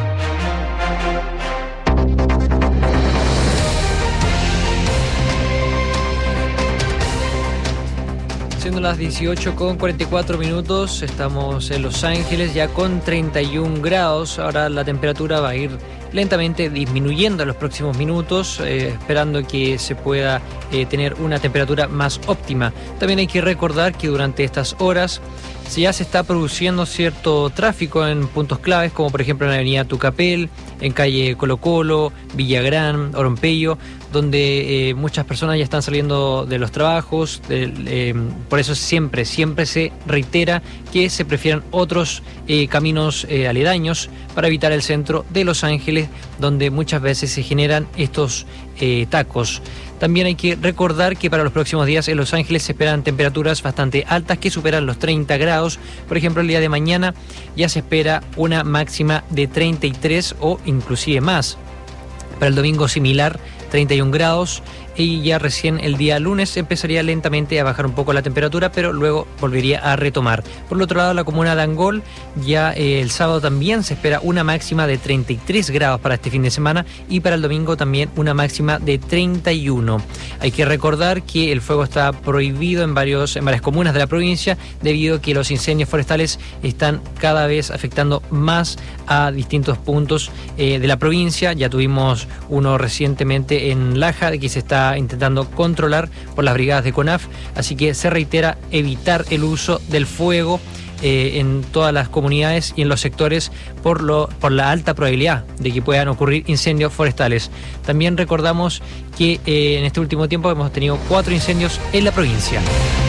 Siendo las 18:44, estamos en Los Ángeles ya con 31 grados. Ahora la temperatura va a ir lentamente disminuyendo en los próximos minutos, esperando que se pueda tener una temperatura más óptima. También hay que recordar que durante estas horas ya se está produciendo cierto tráfico en puntos claves, como por ejemplo en la avenida Tucapel, en calle Colo Colo, Villagrán, Orompeyo, donde muchas personas ya están saliendo de los trabajos. Por eso siempre se reitera que se prefieran otros caminos aledaños para evitar el centro de Los Ángeles, donde muchas veces se generan estos tacos. También hay que recordar que para los próximos días en Los Ángeles se esperan temperaturas bastante altas que superan los 30 grados. Por ejemplo, el día de mañana ya se espera una máxima de 33 o inclusive más. Para el domingo similar, 31 grados. Y ya recién el día lunes empezaría lentamente a bajar un poco la temperatura, pero luego volvería a retomar. Por el otro lado, la comuna de Angol, ya el sábado también se espera una máxima de 33 grados para este fin de semana y para el domingo también una máxima de 31. Hay que recordar que el fuego está prohibido en varias comunas de la provincia debido a que los incendios forestales están cada vez afectando más a distintos puntos de la provincia. Ya tuvimos uno recientemente en Laja que se está intentando controlar por las brigadas de CONAF, así que se reitera evitar el uso del fuego en todas las comunidades y en los sectores por la alta probabilidad de que puedan ocurrir incendios forestales. También recordamos que en este último tiempo hemos tenido 4 incendios en la provincia.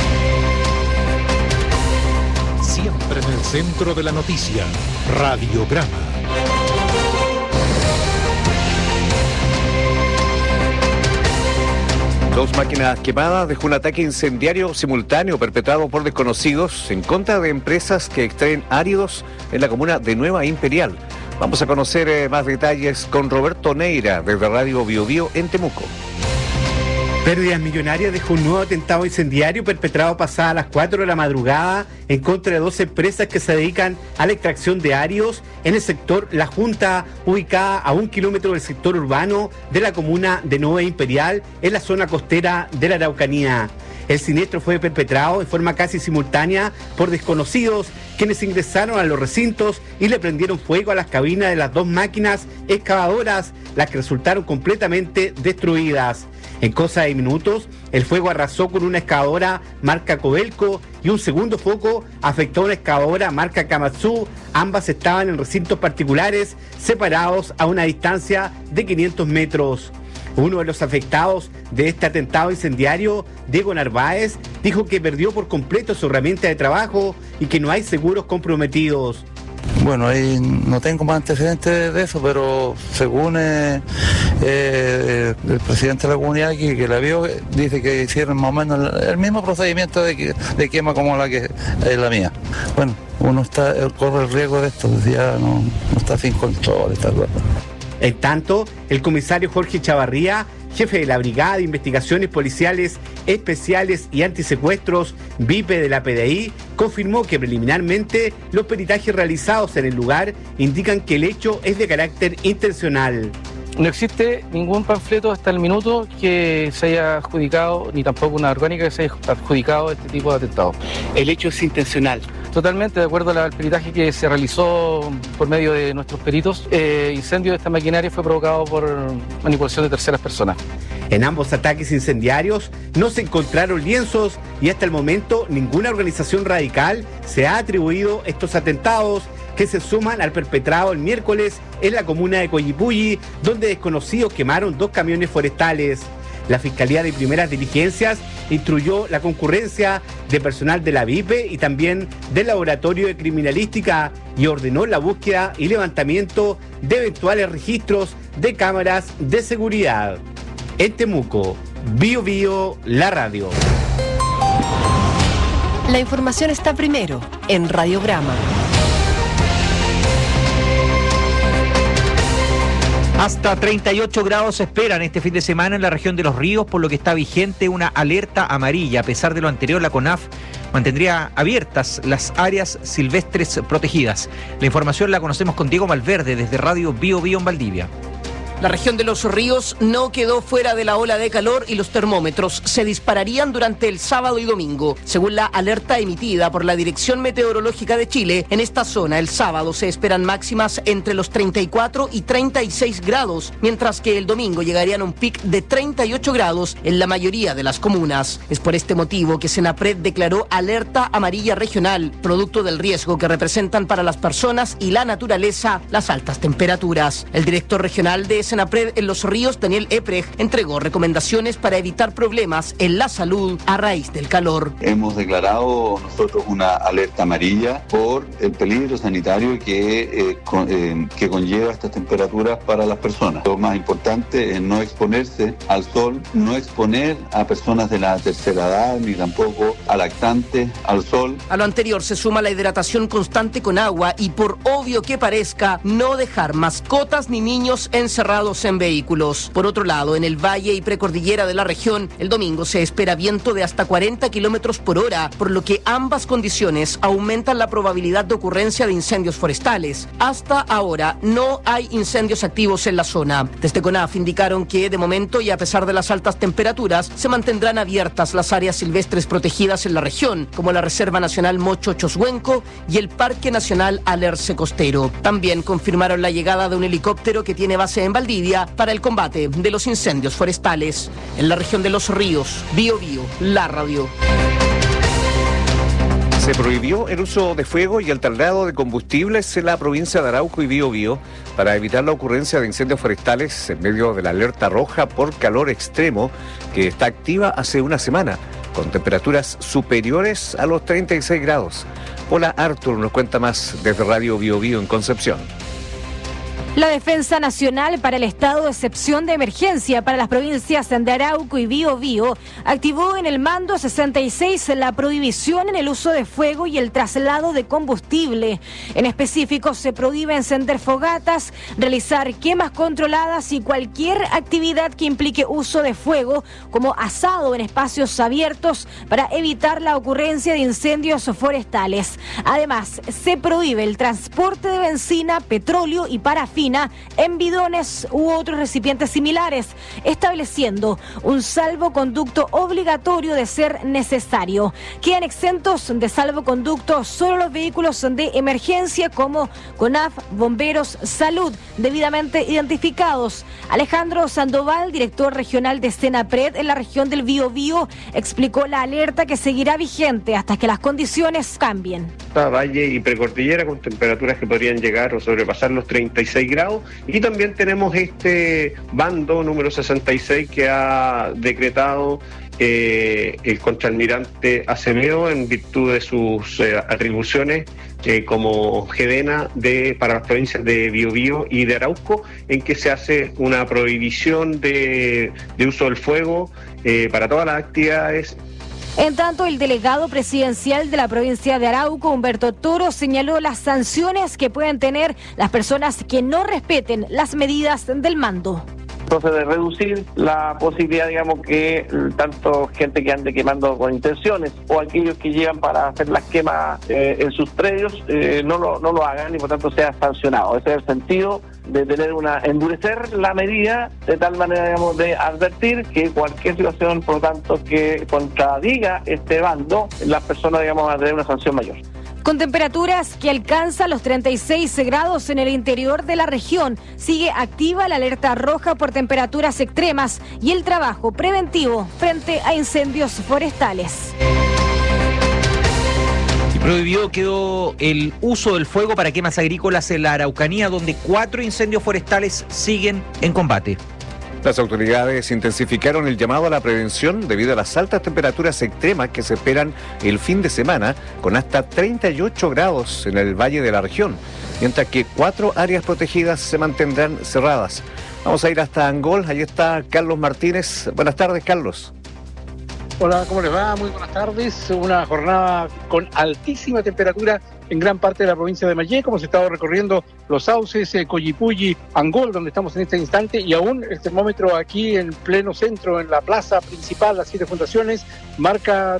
Siempre en el centro de la noticia, Radiograma. Dos máquinas quemadas dejó un ataque incendiario simultáneo perpetrado por desconocidos en contra de empresas que extraen áridos en la comuna de Nueva Imperial. Vamos a conocer más detalles con Roberto Neira desde Radio Biobío en Temuco. Pérdidas millonarias dejó un nuevo atentado incendiario perpetrado pasadas las 4 de la madrugada en contra de 2 empresas que se dedican a la extracción de áridos en el sector La Junta, ubicada a 1 kilómetro del sector urbano de la comuna de Nueva Imperial, en la zona costera de la Araucanía. El siniestro fue perpetrado de forma casi simultánea por desconocidos, quienes ingresaron a los recintos y le prendieron fuego a las cabinas de las 2 máquinas excavadoras, las que resultaron completamente destruidas. En cosa de minutos, el fuego arrasó con una excavadora marca Codelco y un segundo foco afectó a una excavadora marca Kamatsu. Ambas estaban en recintos particulares separados a una distancia de 500 metros. Uno de los afectados de este atentado incendiario, Diego Narváez, dijo que perdió por completo su herramienta de trabajo y que no hay seguros comprometidos. Bueno, ahí no tengo más antecedentes de eso, pero según el presidente de la comunidad que la vio, dice que hicieron más o menos el mismo procedimiento de quema como la que es la mía. Bueno, uno corre el riesgo de esto, ya no está sin control, está claro. En tanto, el comisario Jorge Chavarría, jefe de la Brigada de Investigaciones Policiales Especiales y Antisecuestros, VIPE de la PDI, confirmó que preliminarmente los peritajes realizados en el lugar indican que el hecho es de carácter intencional. No existe ningún panfleto hasta el minuto que se haya adjudicado, ni tampoco una orgánica que se haya adjudicado este tipo de atentado. ¿El hecho es intencional? Totalmente, de acuerdo al peritaje que se realizó por medio de nuestros peritos, incendio de esta maquinaria fue provocado por manipulación de terceras personas. En ambos ataques incendiarios no se encontraron lienzos y hasta el momento ninguna organización radical se ha atribuido estos atentados, que se suman al perpetrado el miércoles en la comuna de Coyipulli, donde desconocidos quemaron 2 camiones forestales. La Fiscalía de Primeras Diligencias instruyó la concurrencia de personal de la VIPE y también del Laboratorio de Criminalística y ordenó la búsqueda y levantamiento de eventuales registros de cámaras de seguridad. En Temuco, Bio Bio, la radio. La información está primero en Radiograma. Hasta 38 grados se esperan este fin de semana en la región de Los Ríos, por lo que está vigente una alerta amarilla. A pesar de lo anterior, la CONAF mantendría abiertas las áreas silvestres protegidas. La información la conocemos con Diego Malverde desde Radio Bio Bio en Valdivia. La región de Los Ríos no quedó fuera de la ola de calor y los termómetros se dispararían durante el sábado y domingo. Según la alerta emitida por la Dirección Meteorológica de Chile, en esta zona el sábado se esperan máximas entre los 34 y 36 grados, mientras que el domingo llegarían a un pic de 38 grados en la mayoría de las comunas. Es por este motivo que Senapred declaró alerta amarilla regional, producto del riesgo que representan para las personas y la naturaleza las altas temperaturas. El director regional de Senapred en Los Ríos, Daniel Eprej, entregó recomendaciones para evitar problemas en la salud a raíz del calor. Hemos declarado nosotros una alerta amarilla por el peligro sanitario que conlleva estas temperaturas para las personas. Lo más importante es no exponerse al sol, no exponer a personas de la tercera edad ni tampoco a lactantes al sol. A lo anterior se suma la hidratación constante con agua y, por obvio que parezca, no dejar mascotas ni niños encerrados en vehículos. Por otro lado, en el valle y precordillera de la región, el domingo se espera viento de hasta 40 kilómetros por hora, por lo que ambas condiciones aumentan la probabilidad de ocurrencia de incendios forestales. Hasta ahora no hay incendios activos en la zona. Desde CONAF indicaron que, de momento y a pesar de las altas temperaturas, se mantendrán abiertas las áreas silvestres protegidas en la región, como la Reserva Nacional Mocho Choshuenco y el Parque Nacional Alerce Costero. También confirmaron la llegada de un helicóptero que tiene base en Valdivia para el combate de los incendios forestales. En la región de Los Ríos, Bio Bio, la radio. Se prohibió el uso de fuego y el traslado de combustibles en la provincia de Arauco y Biobío para evitar la ocurrencia de incendios forestales en medio de la alerta roja por calor extremo que está activa hace una semana, con temperaturas superiores a los 36 grados. Hola, Artur nos cuenta más desde Radio Biobío en Concepción. La Defensa Nacional para el Estado de Excepción de Emergencia para las provincias de Arauco y Biobío activó en el Mando 66 la prohibición en el uso de fuego y el traslado de combustible. En específico, se prohíbe encender fogatas, realizar quemas controladas y cualquier actividad que implique uso de fuego, como asado en espacios abiertos, para evitar la ocurrencia de incendios forestales. Además, se prohíbe el transporte de benzina, petróleo y parafina gasolina en bidones u otros recipientes similares, estableciendo un salvoconducto obligatorio de ser necesario. Quedan exentos de salvoconducto solo los vehículos de emergencia como CONAF, Bomberos, Salud, debidamente identificados. Alejandro Sandoval, director regional de Senapred en la región del Biobío, explicó la alerta que seguirá vigente hasta que las condiciones cambien. Valle y precordillera con temperaturas que podrían llegar o sobrepasar los 36 grados, y también tenemos este bando número 66 que ha decretado el contraalmirante Acevedo en virtud de sus atribuciones como GEDENA para las provincias de Biobío y de Arauco, en que se hace una prohibición de uso del fuego para todas las actividades. En tanto, el delegado presidencial de la provincia de Arauco, Humberto Toro, señaló las sanciones que pueden tener las personas que no respeten las medidas del mando. Entonces, de reducir la posibilidad, digamos, que tanto gente que ande quemando con intenciones o aquellos que llegan para hacer las quemas en sus predios no lo hagan y por tanto sea sancionado. Ese es el sentido de tener endurecer la medida de tal manera, digamos, de advertir que cualquier situación, por lo tanto, que contradiga este bando, las personas, digamos, van a tener una sanción mayor. Con temperaturas que alcanzan los 36 grados en el interior de la región, sigue activa la alerta roja por temperaturas extremas y el trabajo preventivo frente a incendios forestales. Y prohibido quedó el uso del fuego para quemas agrícolas en la Araucanía, donde 4 incendios forestales siguen en combate. Las autoridades intensificaron el llamado a la prevención debido a las altas temperaturas extremas que se esperan el fin de semana, con hasta 38 grados en el valle de la región, mientras que 4 áreas protegidas se mantendrán cerradas. Vamos a ir hasta Angol, ahí está Carlos Martínez. Buenas tardes, Carlos. Hola, ¿cómo les va? Muy buenas tardes. Una jornada con altísima temperatura en gran parte de la provincia de Malleco. Hemos estado recorriendo Los Sauces, Collipulli, Angol, donde estamos en este instante, y aún el termómetro aquí en pleno centro, en la plaza principal, las 7 fundaciones, marca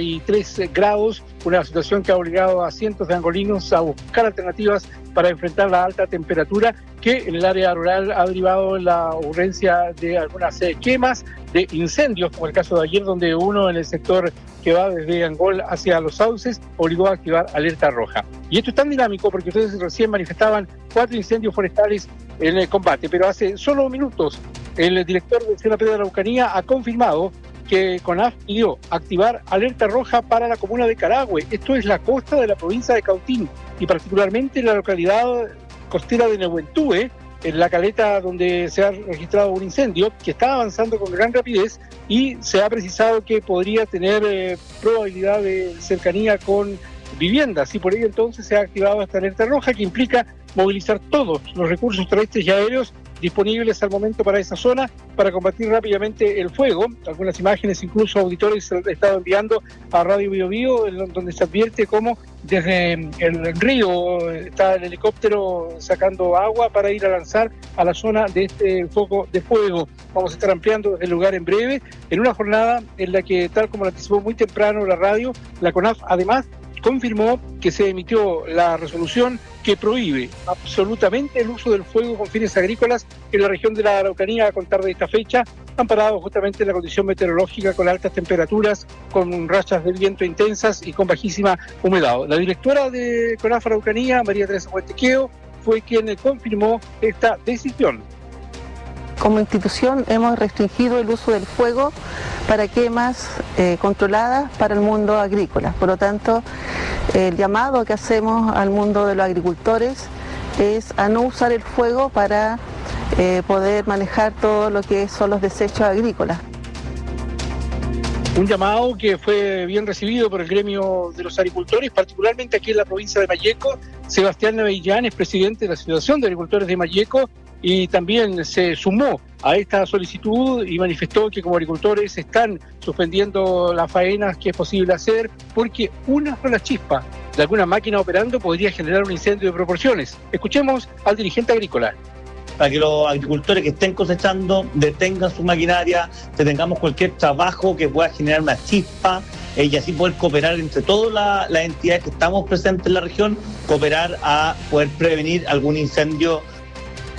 33 grados, una situación que ha obligado a cientos de angolinos a buscar alternativas para enfrentar la alta temperatura que en el área rural ha derivado en la ocurrencia de algunas quemas, de incendios, como el caso de ayer, donde uno en el sector que va desde Angol hacia Los Sauces obligó a activar alerta roja. Y esto es tan dinámico porque ustedes recién manifestaban 4 incendios forestales en el combate, pero hace solo minutos el director de Senapred de Araucanía ha confirmado que CONAF pidió activar alerta roja para la comuna de Carahue. Esto es la costa de la provincia de Cautín y particularmente la localidad costera de Nehuentúe, en la caleta donde se ha registrado un incendio que está avanzando con gran rapidez y se ha precisado que podría tener probabilidad de cercanía con viviendas, y por ello entonces se ha activado esta alerta roja que implica movilizar todos los recursos terrestres y aéreos disponibles al momento para esa zona para combatir rápidamente el fuego. Algunas imágenes, incluso auditores, se han estado enviando a Radio Biobío, donde se advierte cómo desde el río está el helicóptero sacando agua para ir a lanzar a la zona de este foco de fuego. Vamos a estar ampliando desde el lugar en breve, en una jornada en la que, tal como lo anticipó muy temprano la radio, la CONAF además confirmó que se emitió la resolución que prohíbe absolutamente el uso del fuego con fines agrícolas en la región de la Araucanía a contar de esta fecha, amparado justamente en la condición meteorológica con altas temperaturas, con rachas de viento intensas y con bajísima humedad. La directora de CONAF Araucanía, María Teresa Huantequeo, fue quien confirmó esta decisión. Como institución hemos restringido el uso del fuego para quemas controladas para el mundo agrícola. Por lo tanto, el llamado que hacemos al mundo de los agricultores es a no usar el fuego para poder manejar todo lo que son los desechos agrícolas. Un llamado que fue bien recibido por el gremio de los agricultores, particularmente aquí en la provincia de Malleco. Sebastián Avellán es presidente de la Asociación de Agricultores de Malleco y también se sumó a esta solicitud y manifestó que como agricultores están suspendiendo las faenas que es posible hacer porque una sola chispa de alguna máquina operando podría generar un incendio de proporciones. Escuchemos al dirigente agrícola. Para que los agricultores que estén cosechando detengan su maquinaria, detengamos cualquier trabajo que pueda generar una chispa y así poder cooperar entre todas las entidades que estamos presentes en la región, cooperar a poder prevenir algún incendio.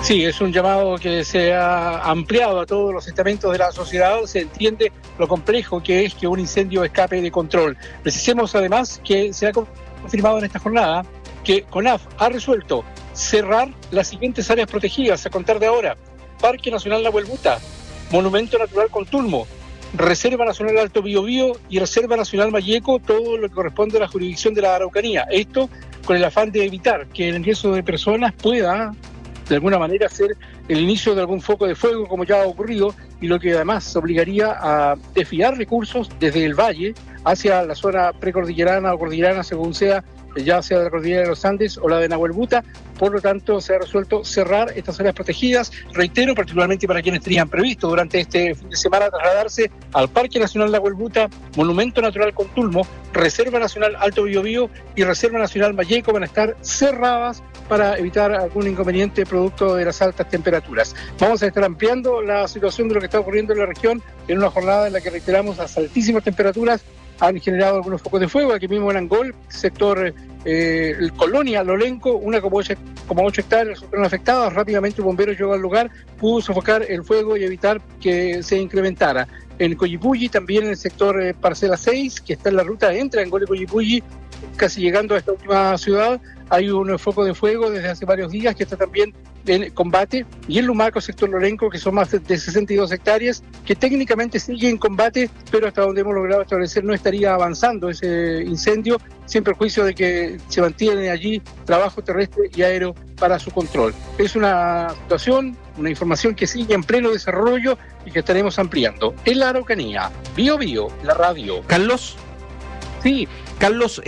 Sí, es un llamado que se ha ampliado a todos los estamentos de la sociedad. Se entiende lo complejo que es que un incendio escape de control. Precisemos además que se ha confirmado en esta jornada que CONAF ha resuelto cerrar las siguientes áreas protegidas a contar de ahora: Parque Nacional Nahuel Buta, Monumento Natural Contulmo, Reserva Nacional Alto Biobío y Reserva Nacional Malleco, todo lo que corresponde a la jurisdicción de la Araucanía. Esto con el afán de evitar que el ingreso de personas pueda de alguna manera ser el inicio de algún foco de fuego, como ya ha ocurrido, y lo que además obligaría a desviar recursos desde el valle hacia la zona precordillerana o cordillerana, según sea, ya sea de la cordillera de los Andes o la de Nahuel Buta. Por lo tanto, se ha resuelto cerrar estas áreas protegidas, reitero, particularmente para quienes tenían previsto durante este fin de semana trasladarse al Parque Nacional Nahuel Buta, Monumento Natural Contulmo, Reserva Nacional Alto Biobío y Reserva Nacional Malleco van a estar cerradas para evitar algún inconveniente producto de las altas temperaturas. Vamos a estar ampliando la situación de lo que está ocurriendo en la región en una jornada en la que, reiteramos, las altísimas temperaturas han generado algunos focos de fuego. Aquí mismo en Angol, sector Colonia, Lolenco, 1,8 hectáreas fueron afectadas. Rápidamente un bombero llegó al lugar, pudo sofocar el fuego y evitar que se incrementara. En Coyipulli, también en el sector Parcela 6, que está en la ruta entre Angol y Coyipulli, casi llegando a esta última ciudad, hay un foco de fuego desde hace varios días que está también en combate. Y en Lumaco, sector Lorenco, que son más de 62 hectáreas, que técnicamente sigue en combate, pero hasta donde hemos logrado establecer no estaría avanzando ese incendio, sin perjuicio de que se mantiene allí trabajo terrestre y aéreo para su control. Es una situación, una información que sigue en pleno desarrollo y que estaremos ampliando. En la Araucanía, Bio Bio, la radio. Carlos. Sí. Carlos,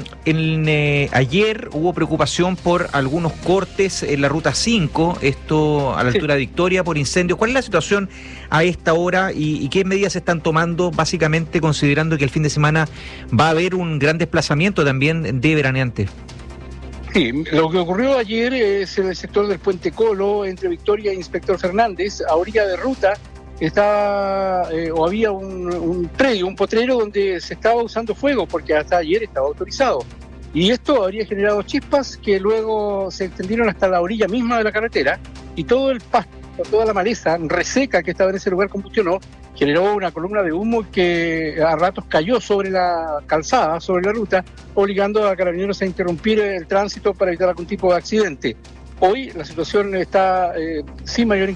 ayer hubo preocupación por algunos cortes en la Ruta 5, esto a la altura de Victoria, por incendios. ¿Cuál es la situación a esta hora y qué medidas se están tomando, básicamente considerando que el fin de semana va a haber un gran desplazamiento también de veraneantes? Sí, lo que ocurrió ayer es en el sector del Puente Colo, entre Victoria e Inspector Fernández, a orilla de ruta. Había un predio, un potrero donde se estaba usando fuego, porque hasta ayer estaba autorizado. Y esto habría generado chispas que luego se extendieron hasta la orilla misma de la carretera, y todo el pasto, toda la maleza reseca que estaba en ese lugar combustionó, generó una columna de humo que a ratos cayó sobre la calzada, sobre la ruta, obligando a carabineros a interrumpir el tránsito para evitar algún tipo de accidente. Hoy la situación está sin mayor